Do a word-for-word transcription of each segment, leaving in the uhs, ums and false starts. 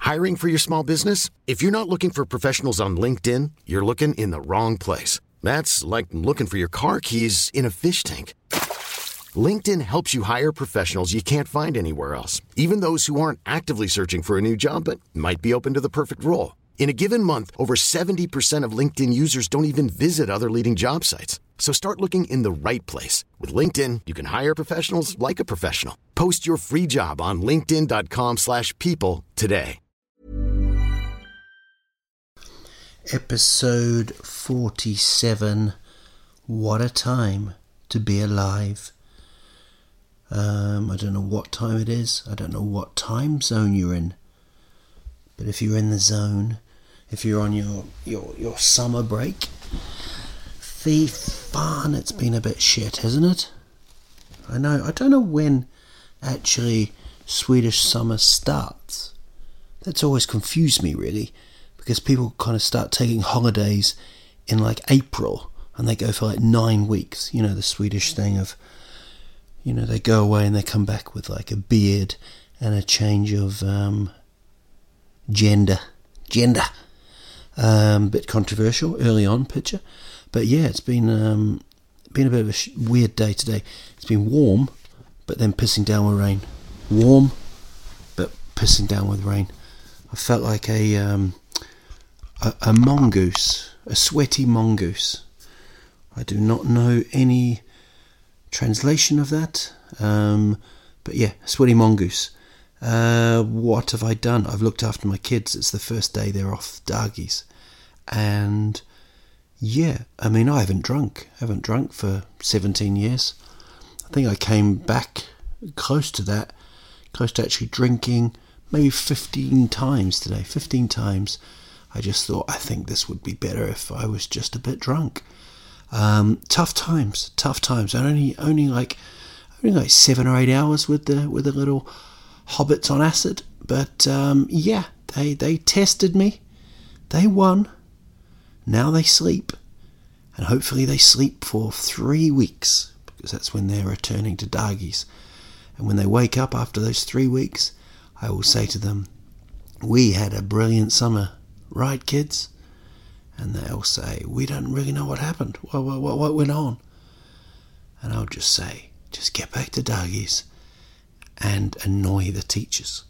Hiring for your small business? If you're not looking for professionals on LinkedIn, you're looking in the wrong place. That's like looking for your car keys in a fish tank. LinkedIn helps you hire professionals you can't find anywhere else, even those who aren't actively searching for a new job but might be open to the perfect role. In a given month, over seventy percent of LinkedIn users don't even visit other leading job sites. So start looking in the right place. With LinkedIn, you can hire professionals like a professional. Post your free job on linkedin.com slash people today. Episode forty-seven. What a time to be alive. Um, I don't know what time it is. I don't know what time zone you're in. But if you're in the zone, if you're on your, your, your summer break, fee fun, it's been a bit shit, hasn't it? I know. I don't know when actually Swedish summer starts. That's always confused me, really, because people kind of start taking holidays in like April and they go for like nine weeks. You know, the Swedish thing of, you know, they go away and they come back with like a beard and a change of um, gender. Gender. Um, bit controversial early on picture. But yeah, it's been um, been a bit of a sh- weird day today. It's been warm, but then pissing down with rain. Warm, but pissing down with rain. I felt like a um, a, a mongoose, a sweaty mongoose. I do not know any translation of that, um, but yeah, sweaty mongoose. Uh, what have I done? I've looked after my kids. It's the first day they're off dargies, and yeah, I mean, I haven't drunk. I haven't drunk for seventeen years. I think I came back close to that, close to actually drinking maybe fifteen times today. fifteen times. I just thought, I think this would be better if I was just a bit drunk. Um, tough times, tough times. And only, only like, only like seven or eight hours with the with the little hobbits on acid. But um, yeah, they they tested me. They won. Now they sleep, and hopefully they sleep for three weeks because that's when they're returning to dargies. And when they wake up after those three weeks, I will say to them, "We had a brilliant summer, right, kids?" And they'll say, "We don't really know what happened. What, what, what went on?" And I'll just say, "Just get back to dargies and annoy the teachers."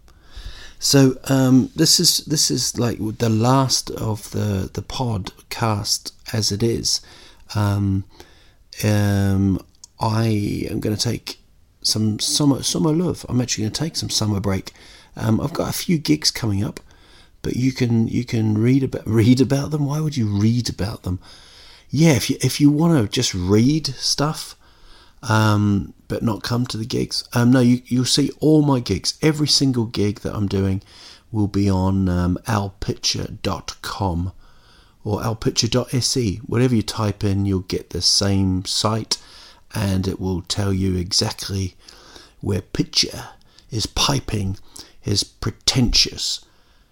So um, this is this is like the last of the the podcast as it is. Um, um, I am going to take some summer summer love. I'm actually going to take some summer break. Um, I've got a few gigs coming up. But you can you can read about read about them. Why would you read about them? Yeah, if you if you want to just read stuff, um, but not come to the gigs. Um, no, you you'll see all my gigs. Every single gig that I'm doing will be on um, alpitcher dot com or alpitcher dot s e. Whatever you type in, you'll get the same site, and it will tell you exactly where Pitcher is piping his pretentious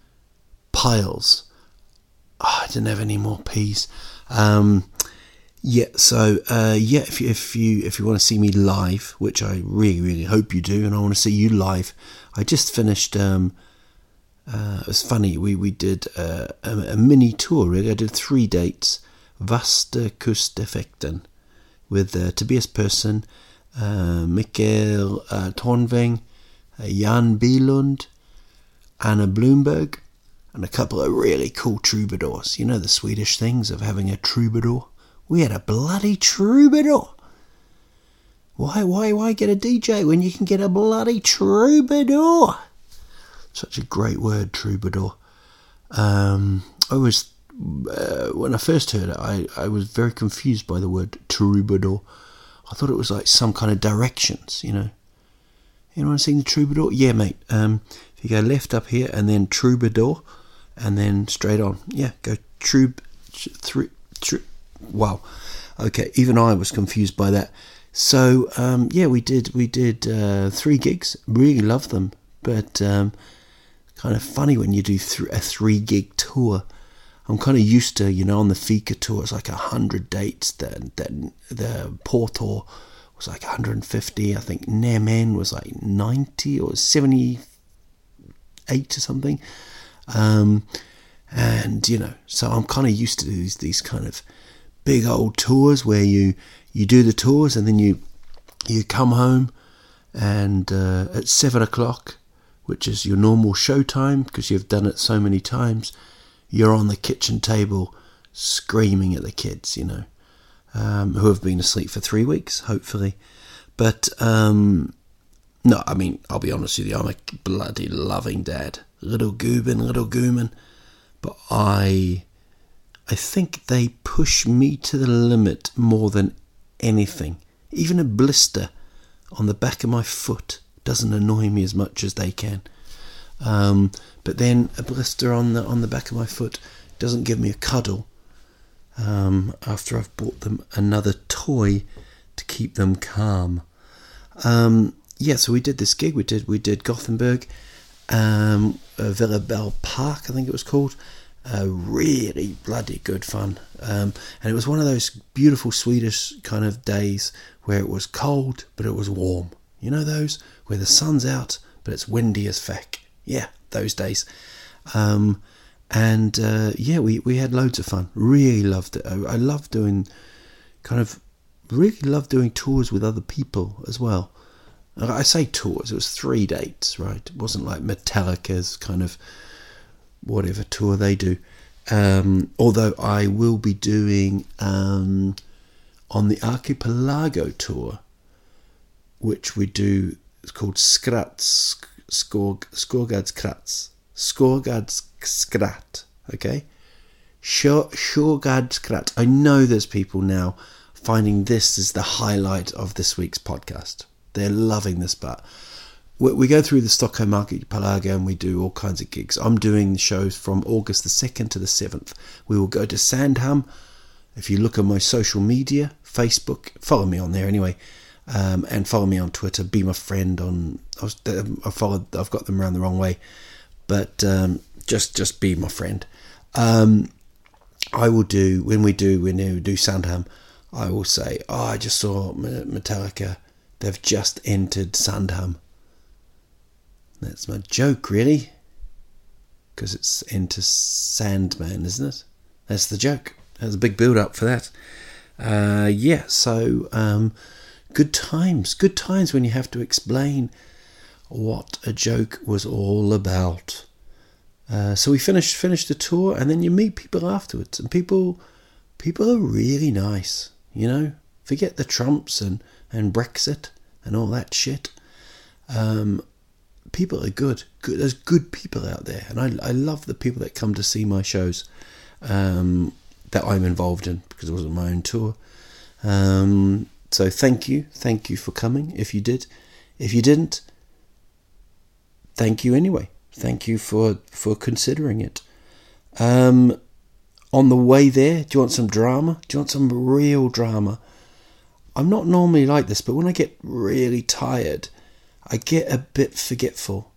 piles. Oh, I didn't have any more peas. Um, yeah, so uh, yeah, if you, if you if you want to see me live, which I really really hope you do, and I want to see you live, I just finished. Um, uh, it was funny. We we did uh, a, a mini tour. Really, I did three dates. Vasta Kusteffekten with uh, Tobias Persson, uh, Mikael uh, Tornving, uh, Jan Bylund, Anna Bloomberg, and a couple of really cool troubadours. You know the Swedish things of having a troubadour? We had a bloody troubadour. Why, why, why get a D J when you can get a bloody troubadour? Such a great word, troubadour. Um, I was, uh, when I first heard it, I, I was very confused by the word troubadour. I thought it was like some kind of directions, you know. Anyone seen the troubadour? Yeah, mate. Um, if you go left up here and then troubadour, and then straight on. Yeah, go troub, through, tr- wow. Okay, even I was confused by that. So, um, yeah, we did we did uh, three gigs. Really loved them. But um, kind of funny when you do th- a three-gig tour. I'm kind of used to, you know, on the Fika tour, it's like one hundred dates. The, the, the Porto was like one hundred fifty. I think Nemen was like ninety or seventy eight or something. Um, and, you know, so I'm kind of used to these, these kind of big old tours where you, you do the tours and then you you come home and uh, at seven o'clock, which is your normal show time because you've done it so many times, you're on the kitchen table screaming at the kids, you know, um, who have been asleep for three weeks, hopefully. But, um, no, I mean, I'll be honest with you, I'm a bloody loving dad. Little Goobin, little Gooman. But I, I think they push me to the limit more than anything. Even a blister on the back of my foot doesn't annoy me as much as they can. Um, but then a blister on the on the back of my foot doesn't give me a cuddle um, after I've bought them another toy to keep them calm. Um, yeah, so we did this gig. We did we did Gothenburg, um, uh, Villa Bell Park, I think it was called. Uh, really bloody good fun. Um, and it was one of those beautiful Swedish kind of days where it was cold, but it was warm. You know those? Where the sun's out, but it's windy as feck. Yeah, those days. Um, and uh, yeah, we, we had loads of fun. Really loved it. I, I love doing, kind of, really love doing tours with other people as well. I say tours, it was three dates, right? It wasn't like Metallica's kind of whatever tour they do. Um, although I will be doing um, on the Archipelago tour, which we do, it's called Skrats, Skog, Skogad Skrat, Skrat, okay? Skogad Skrat. I know there's people now finding this is the highlight of this week's podcast. They're loving this part. We go through the Stockholm Archipelago and we do all kinds of gigs. I'm doing shows from August the second to the seventh. We will go to Sandhamn. If you look at my social media, Facebook, follow me on there anyway, um, and follow me on Twitter. Be my friend on. I, was, I followed. I've got them around the wrong way, but um, just just be my friend. Um, I will do when we do when we do Sandhamn. I will say, oh, I just saw Metallica. They've just entered Sandhamn. That's my joke, really, because it's into Sandman, isn't it? That's the joke. There's a big build-up for that. Uh, yeah, so um, good times. Good times when you have to explain what a joke was all about. Uh, so we finished finished the tour, and then you meet people afterwards, and people people are really nice. You know, forget the Trumps and, and Brexit and all that shit. Um, people are good. good. There's good people out there, and I I love the people that come to see my shows um, that I'm involved in because it wasn't my own tour. Um, so thank you, thank you for coming. If you did, if you didn't, thank you anyway. Thank you for for considering it. Um, on the way there, do you want some drama? Do you want some real drama? I'm not normally like this, but when I get really tired, I get a bit forgetful,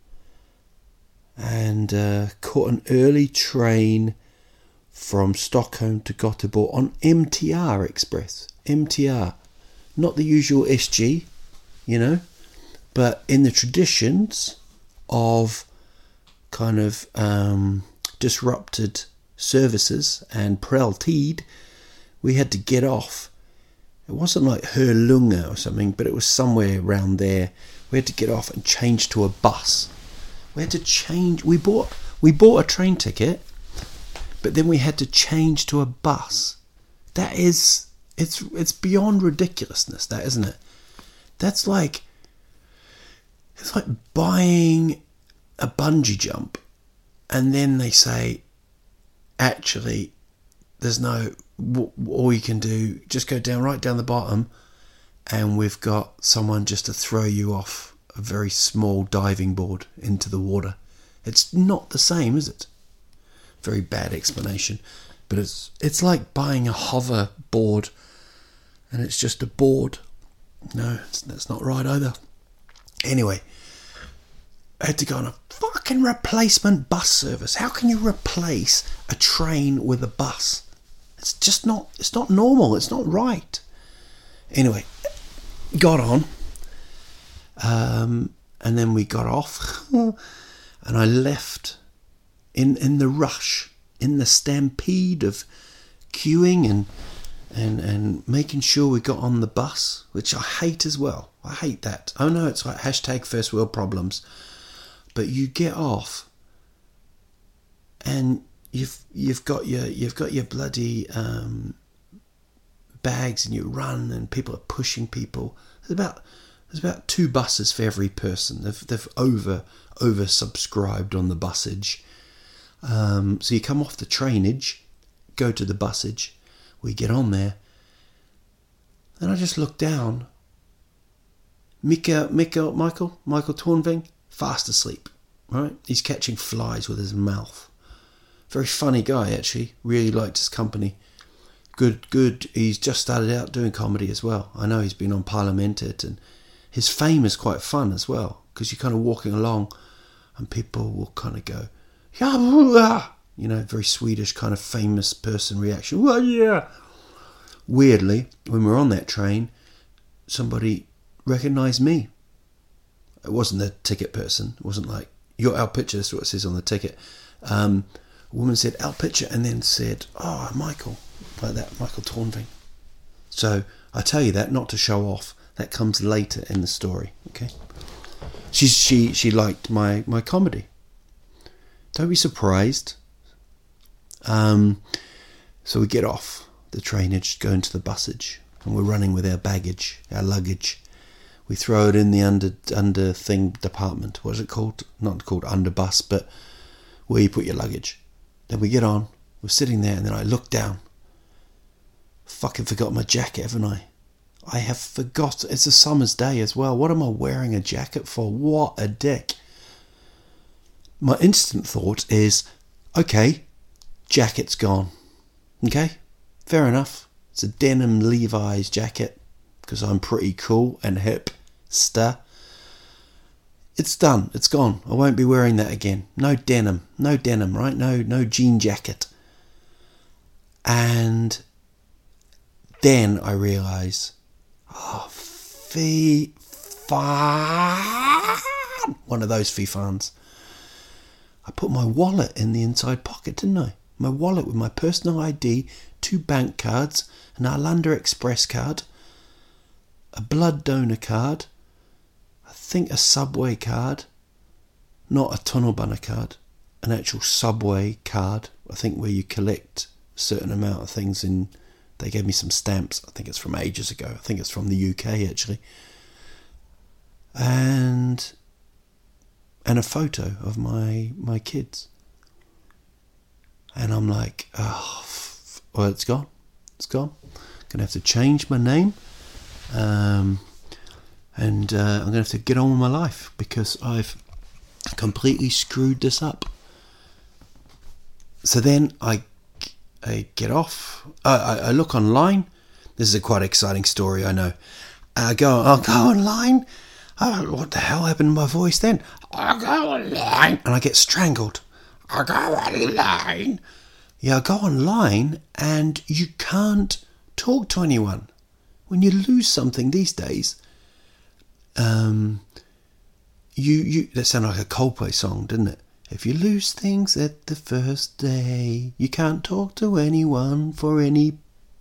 and uh, caught an early train from Stockholm to Göteborg on M T R Express. M T R, not the usual S G, you know, but in the traditions of kind of um, disrupted services and Prelltid, we had to get off. It wasn't like Hörlunga or something, but it was somewhere around there. We had to get off and change to a bus. We had to change. We bought we bought a train ticket, but then we had to change to a bus. That is, it's it's beyond ridiculousness. That isn't it? That's like it's like buying a bungee jump, and then they say, actually, there's no. All you can do, just go down right down the bottom, and we've got someone just to throw you off a very small diving board into the water. It's not the same, is it? Very bad explanation, but it's it's like buying a hover board, and it's just a board. No, that's not right either. Anyway, I had to go on a fucking replacement bus service. How can you replace a train with a bus? It's just not, it's not normal. It's not right. Anyway, got on. Um, and then we got off. And I left in in the rush, in the stampede of queuing and and and making sure we got on the bus, which I hate as well. I hate that. I know it's like hashtag first world problems, but you get off and you've you've got your you've got your bloody um, bags, and you run, and people are pushing people. There's about there's about two buses for every person. They've they've over over subscribed on the busage. Um, so you come off the trainage, go to the busage, we get on there, and I just look down. Mika, Mika, Michael, Michael Tornving, fast asleep, right? He's catching flies with his mouth. Very funny guy, actually. Really liked his company. Good, good. He's just started out doing comedy as well. I know he's been on Parlamented, and his fame is quite fun as well, because you're kind of walking along and people will kind of go, yeah, you know, very Swedish kind of famous person reaction. Well, yeah. Weirdly, when we were on that train, somebody recognised me. It wasn't the ticket person. It wasn't like, you're Al Pitcher, that's what it says on the ticket. Um, a woman said, Al Pitcher, and then said, oh, Michael, like that, Michael Tornving. So I tell you that not to show off. That comes later in the story, okay? She, she, she liked my, my comedy. Don't be surprised. Um, so we get off the trainage, go into the busage, and we're running with our baggage, our luggage. We throw it in the under under thing department. What is it called? Not called underbus, but where you put your luggage. Then we get on. We're sitting there, and then I look down. Fucking forgot my jacket, haven't I? I have forgot. It's a summer's day as well. What am I wearing a jacket for? What a dick. My instant thought is, okay, jacket's gone. Okay, fair enough. It's a denim Levi's jacket, because I'm pretty cool and hipster. It's done. It's gone. I won't be wearing that again. No denim. No denim, right? No, no jean jacket. And then I realise, oh, fee fan. One of those fee fans. I put my wallet in the inside pocket, didn't I? My wallet with my personal I D, two bank cards, an Arlanda Express card, a blood donor card, I think a subway card, not a tunnelbana card, an actual subway card, I think where you collect a certain amount of things in. They gave me some stamps, I think it's from ages ago, I think it's from the U K actually, and and a photo of my my kids. And I'm like, oh, well, it's gone. It's gone. Gonna have to change my name. Um, and uh, I'm gonna have to get on with my life, because I've completely screwed this up. So then I, I get off. I, I look online. This is a quite exciting story, I know. I go, I'll go online. Oh, what the hell happened to my voice then? I'll go online. And I get strangled. I go online. Yeah, I go online and you can't talk to anyone. When you lose something these days, um, you you that sounded like a Coldplay song, didn't it? If you lose things at the first day, you can't talk to anyone for any.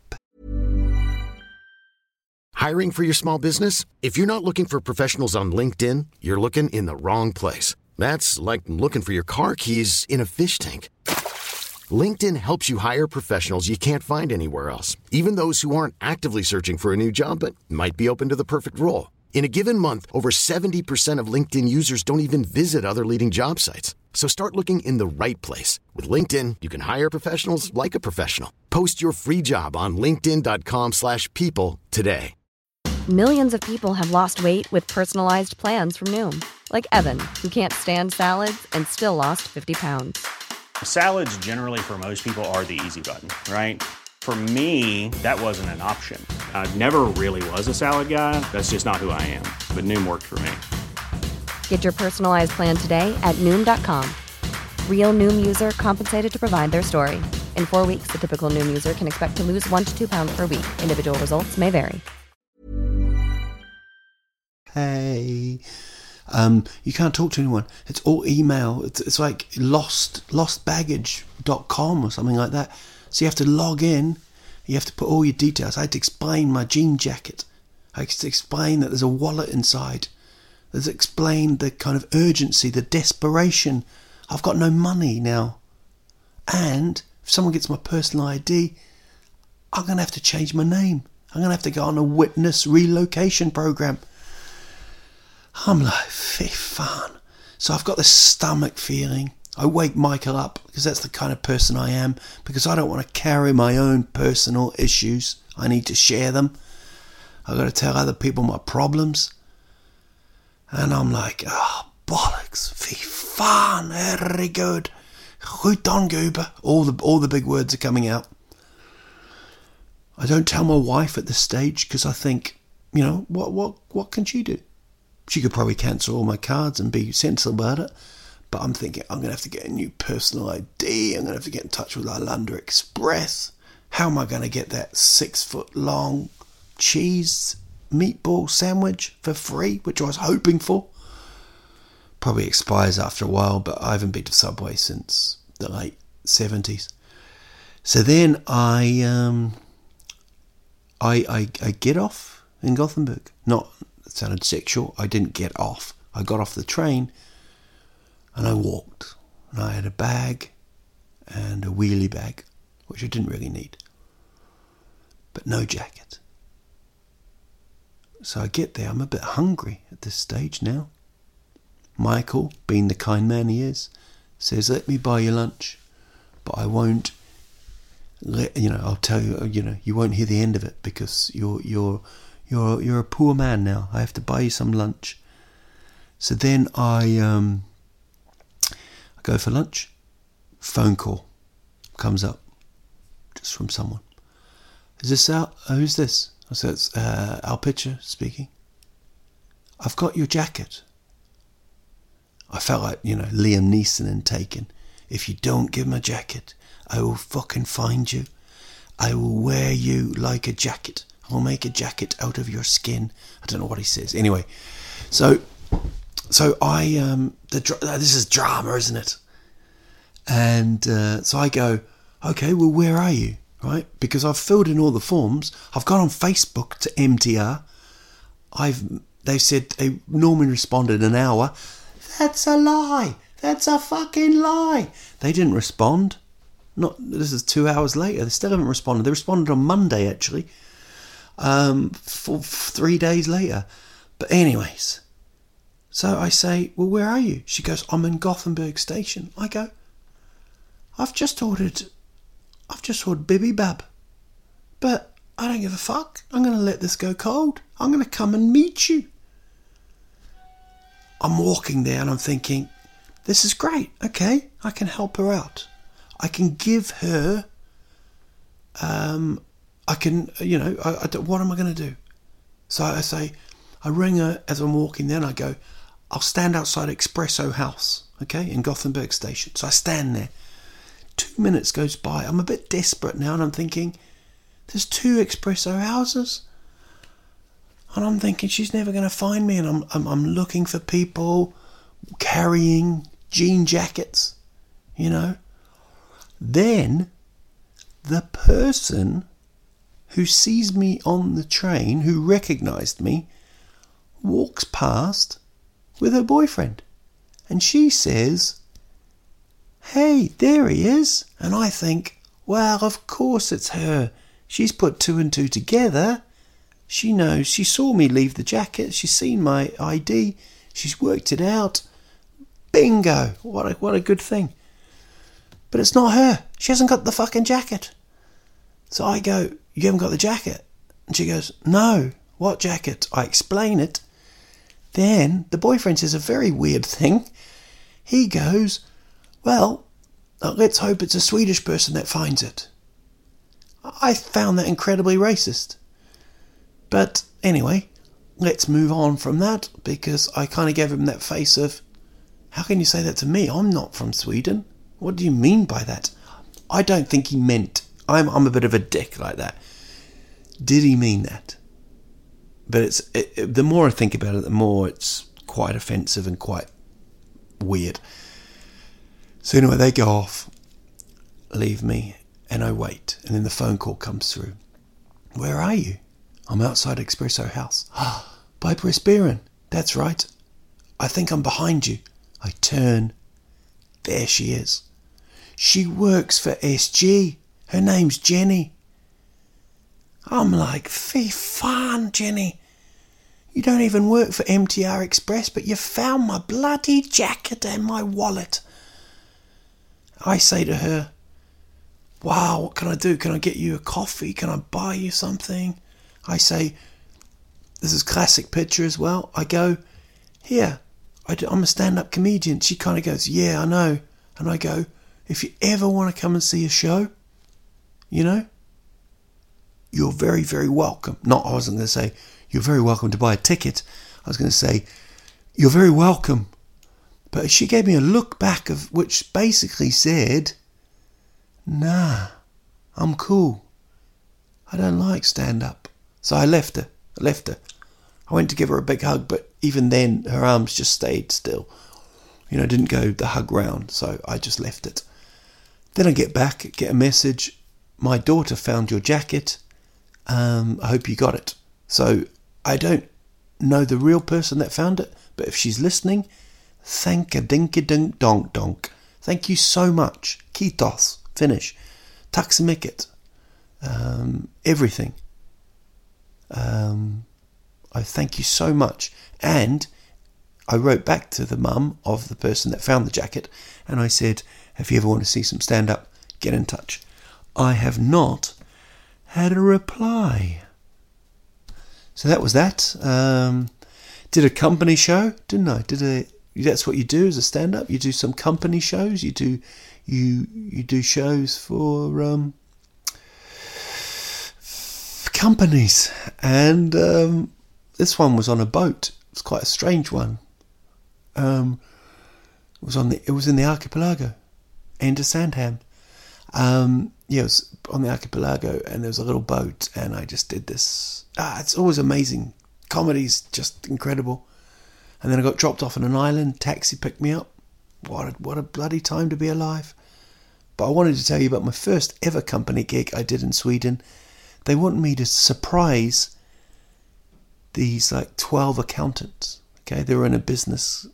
Hiring for your small business? If you're not looking for professionals on LinkedIn, you're looking in the wrong place. That's like looking for your car keys in a fish tank. LinkedIn helps you hire professionals you can't find anywhere else, even those who aren't actively searching for a new job but might be open to the perfect role. In a given month, over seventy percent of LinkedIn users don't even visit other leading job sites. So start looking in the right place. With LinkedIn, you can hire professionals like a professional. Post your free job on linkedin.com slash people today. Millions of people have lost weight with personalized plans from Noom. Like Evan, who can't stand salads and still lost fifty pounds. Salads generally for most people are the easy button, right? For me, that wasn't an option. I never really was a salad guy. That's just not who I am. But Noom worked for me. Get your personalized plan today at Noom dot com. Real Noom user compensated to provide their story. In four weeks, the typical Noom user can expect to lose one to two pounds per week. Individual results may vary. Hey, Um, you can't talk to anyone. It's all email. It's, it's like lost lost baggage dot com or something like that. So you have to log in. You have to put all your details. I had to explain my jean jacket. I had to explain that there's a wallet inside. Let's explain the kind of urgency, the desperation. I've got no money now. And if someone gets my personal I D, I'm going to have to change my name. I'm going to have to go on a witness relocation program. I'm like, fy fan. So I've got this stomach feeling. I wake Michael up because that's the kind of person I am, because I don't want to carry my own personal issues. I need to share them. I've got to tell other people my problems. And I'm like, oh, bollocks, fy fan, very good. Goed dan, Goober. All the, all the big words are coming out. I don't tell my wife at this stage because I think, you know, what, what, what can she do? She could probably cancel all my cards and be sensible about it. But I'm thinking, I'm going to have to get a new personal I D. I'm going to have to get in touch with Islander Express. How am I going to get that six foot long cheese meatball sandwich for free, which I was hoping for? Probably expires after a while, but I haven't been to Subway since the late seventies. So then I, um, I, I, I get off in Gothenburg. Not, it sounded sexual. I didn't get off. I got off the train and I walked. And I had a bag and a wheelie bag, which I didn't really need, but no jacket. So I get there. I'm a bit hungry at this stage now. Michael, being the kind man he is, says, let me buy you lunch, but I won't let, you know, I'll tell you, you know, you won't hear the end of it because you're, you're, you're, you're a poor man now. I have to buy you some lunch. So then I, um, I go for lunch. Phone call comes up just from someone. Is this Al? Oh, who's this? I said, it's uh, Al Pitcher speaking. I've got your jacket. I felt like, you know, Liam Neeson in Taken. If you don't give me a jacket, I will fucking find you. I will wear you like a jacket. I'll make a jacket out of your skin. I don't know what he says. Anyway, so so I um the this is drama, isn't it? And uh, so I go, okay, well, where are you? Right, because I've filled in all the forms. I've gone on Facebook to M T R. I've they said they normally responded an hour. That's a lie. That's a fucking lie. They didn't respond. Not this is two hours later. They still haven't responded. They responded on Monday actually. Um, for three days later. But anyways, so I say, well, where are you? She goes, I'm in Gothenburg Station. I go, I've just ordered. I've just ordered Bibimbap. But I don't give a fuck. I'm going to let this go cold. I'm going to come and meet you. I'm walking there and I'm thinking, this is great. Okay, I can help her out. I can give her, um, I can, you know, I, I, what am I going to do? So I say, I ring her as I'm walking there and I go, I'll stand outside Espresso House, okay, in Gothenburg Station. So I stand there. Two minutes goes by. I'm a bit desperate now and I'm thinking, there's two espresso houses. And I'm thinking she's never going to find me. And I'm, I'm I'm looking for people carrying jean jackets, you know. Then the person who sees me on the train, who recognised me, walks past with her boyfriend. And she says, hey, there he is. And I think, well, of course it's her. She's put two and two together. She knows. She saw me leave the jacket. She's seen my I D. She's worked it out. Bingo. What a, what a good thing. But it's not her. She hasn't got the fucking jacket. So I go, you haven't got the jacket? And she goes, no. What jacket? I explain it. Then the boyfriend says a very weird thing. He goes, well, let's hope it's a Swedish person that finds it. I found that incredibly racist. But anyway, let's move on from that, because I kind of gave him that face of, how can you say that to me? I'm not from Sweden. What do you mean by that? I don't think he meant, I'm I'm a bit of a dick like that. Did he mean that? But it's it, it, the more I think about it, the more it's quite offensive and quite weird. So anyway, they go off, leave me, and I wait. And then the phone call comes through. Where are you? I'm outside Espresso House. Ah, by Pressburn. That's right. I think I'm behind you. I turn. There she is. She works for S G. Her name's Jenny. I'm like, fee fan, Jenny. You don't even work for M T R Express, but you found my bloody jacket and my wallet. I say to her, wow, what can I do? Can I get you a coffee? Can I buy you something? I say, this is classic picture as well. I go, here, I do, I'm a stand-up comedian. She kind of goes, yeah, I know. And I go, if you ever want to come and see a show, you know, you're very, very welcome. Not, I wasn't going to say, you're very welcome to buy a ticket. I was going to say, you're very welcome. But she gave me a look back of which basically said, nah, I'm cool. I don't like stand-up. So I left her. I left her. I went to give her a big hug, but even then her arms just stayed still. You know, didn't go the hug round, so I just left it. Then I get back, get a message. My daughter found your jacket. Um, I hope you got it. So I don't know the real person that found it, but if she's listening, thank a dinky dink donk donk. Thank you so much. Kiitos. Finish. Taksimikit. Um, everything. Um, I thank you so much. And I wrote back to the mum of the person that found the jacket, and I said, if you ever want to see some stand-up, get in touch. I have not had a reply. So that was that. Um, did a company show, didn't I? Did a. That's what you do as a stand-up. You do some company shows. You do, you you do shows for um, companies, and um, this one was on a boat. It was quite a strange one. Um, it was on the. It was in the archipelago, end of Sandham. Um, yeah, it was on the archipelago, and there was a little boat, and I just did this. Ah, it's always amazing. Comedy's just incredible. And then I got dropped off on an island. Taxi picked me up. What a, what a bloody time to be alive. But I wanted to tell you about my first ever company gig I did in Sweden. They wanted me to surprise these like twelve accountants. Okay, they were in a business.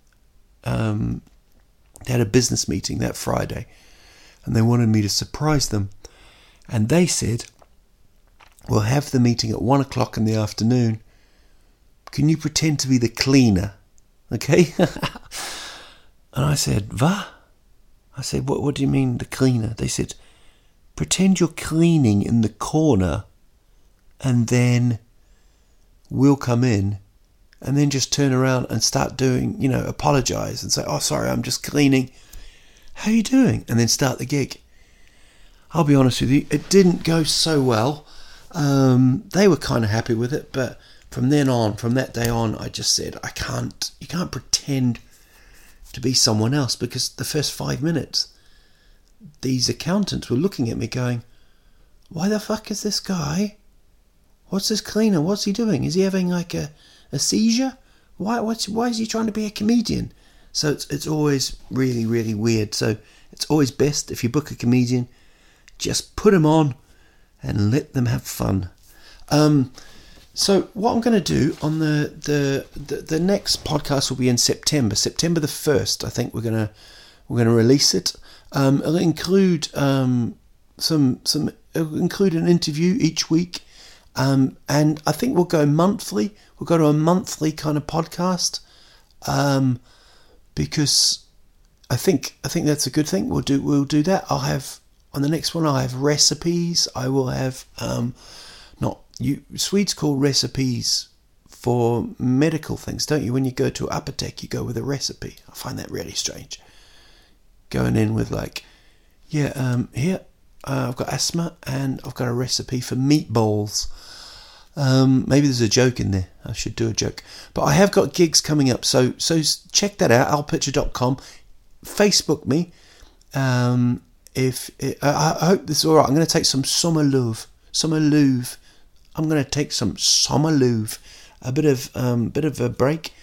Um, they had a business meeting that Friday, and they wanted me to surprise them. And they said, we'll have the meeting at one o'clock in the afternoon. Can you pretend to be the cleaner? Okay? And I said, va? I said, what, what do you mean, the cleaner? They said, pretend you're cleaning in the corner, and then we'll come in, and then just turn around and start doing, you know, apologise and say, oh, sorry, I'm just cleaning. How are you doing? And then start the gig. I'll be honest with you, it didn't go so well. Um, they were kind of happy with it, but from then on, from that day on, I just said, I can't, you can't pretend to be someone else, because the first five minutes, these accountants were looking at me going, why the fuck is this guy? What's this cleaner? What's he doing? Is he having like a, a seizure? Why, what's, why is he trying to be a comedian? So it's, it's always really, really weird. So it's always best if you book a comedian, just put them on and let them have fun. Um, So what I'm going to do on the, the the the next podcast will be in September, September the first. I think we're gonna we're gonna release it. Um, it'll include um, some some it'll include an interview each week, um, and I think we'll go monthly. We'll go to a monthly kind of podcast, um, because I think I think that's a good thing. We'll do we'll do that. I'll have on the next one. I'll have recipes. I will have um, not. You Swedes call recipes for medical things, don't you? When you go to apotek, you go with a recipe. I find that really strange. Going in with like, yeah, um, here uh, I've got asthma and I've got a recipe for meatballs. Um, maybe there's a joke in there. I should do a joke. But I have got gigs coming up, so so check that out. alpitcher dot com. Facebook me. Um, if it, I, I hope this is all right. I'm going to take some sommerlov, sommerlov. I'm going to take some sommerlov, a bit of um, bit of a break.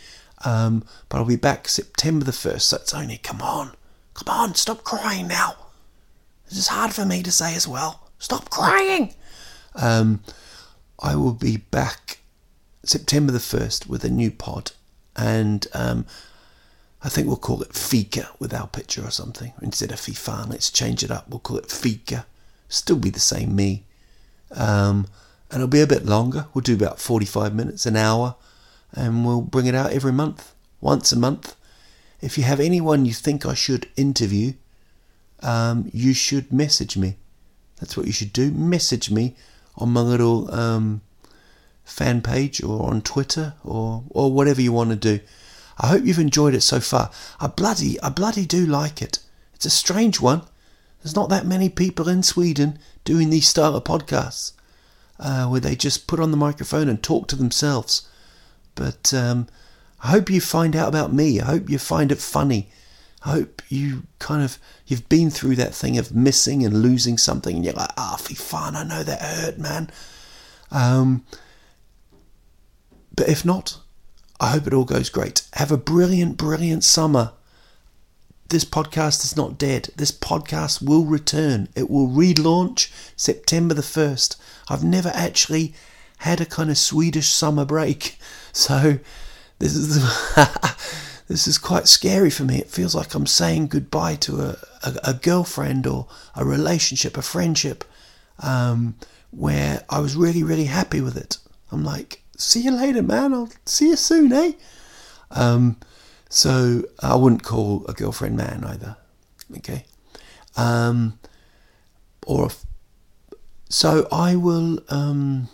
Um, but I'll be back September the first, so it's only, come on, come on, stop crying now. This is hard for me to say as well. Stop crying. Um, I will be back September the first with a new pod, and um, I think we'll call it Fika with our picture or something. Instead of FIFA, let's change it up. We'll call it Fika. Still be the same me. Um, and it'll be a bit longer. We'll do about forty-five minutes, an hour, and we'll bring it out every month, once a month. If you have anyone you think I should interview, um, you should message me. That's what you should do. Message me on my little um, fan page or on Twitter or or whatever you want to do. I hope you've enjoyed it so far. I bloody, I bloody do like it. It's a strange one. There's not that many people in Sweden doing these style of podcasts uh, where they just put on the microphone and talk to themselves. But um, I hope you find out about me. I hope you find it funny. I hope you kind of, you've been through that thing of missing and losing something and you're like, ah, fy fan, I know that hurt, man. Um, but if not, I hope it all goes great. Have a brilliant, brilliant summer. This podcast is not dead. This podcast will return. It will relaunch September the first. I've never actually had a kind of Swedish summer break. So this is this is quite scary for me. It feels like I'm saying goodbye to a, a, a girlfriend or a relationship, a friendship, um, where I was really, really happy with it. I'm like, see you later, man. I'll see you soon, eh? Um, so I wouldn't call a girlfriend man either. Okay. Um, or, a, so I will, um,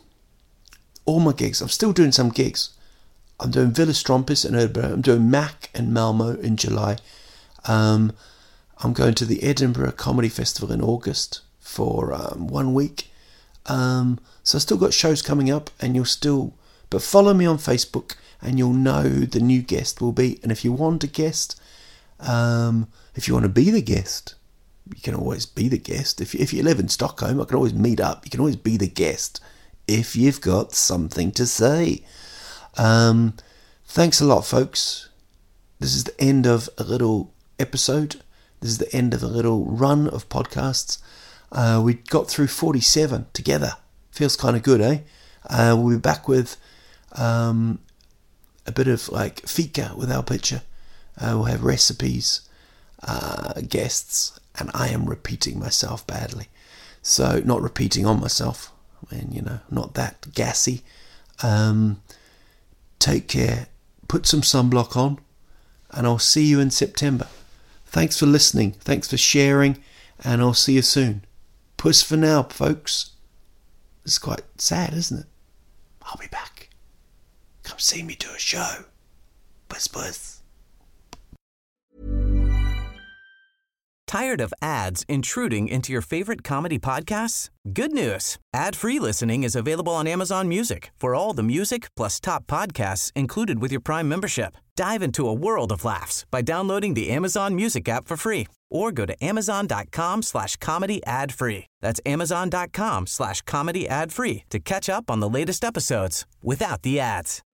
all my gigs, I'm still doing some gigs. I'm doing Villa Strumpis in Edinburgh. I'm doing Mac and Malmo in July. Um, I'm going to the Edinburgh Comedy Festival in August for um, one week. Um, so I've still got shows coming up, and you'll still... But follow me on Facebook and you'll know who the new guest will be. And if you want a guest, um, if you want to be the guest, you can always be the guest. If you, if you live in Stockholm, I can always meet up. You can always be the guest if you've got something to say. Um, thanks a lot, folks. This is the end of a little episode. This is the end of a little run of podcasts. Uh, we got through forty-seven together. Feels kind of good, eh? Uh, we'll be back with um, a bit of like fika with our picture. Uh, we'll have recipes, uh, guests, and I am repeating myself badly. So, not repeating on myself. I mean, you know, not that gassy. Um, take care. Put some sunblock on. And I'll see you in September. Thanks for listening. Thanks for sharing. And I'll see you soon. Puss for now, folks. It's quite sad, isn't it? I'll be back. Come see me do a show. Puss, puss. Tired of ads intruding into your favorite comedy podcasts? Good news. Ad-free listening is available on Amazon Music for all the music plus top podcasts included with your Prime membership. Dive into a world of laughs by downloading the Amazon Music app for free or go to amazon.com slash comedy ad free. That's amazon.com slash comedy ad free to catch up on the latest episodes without the ads.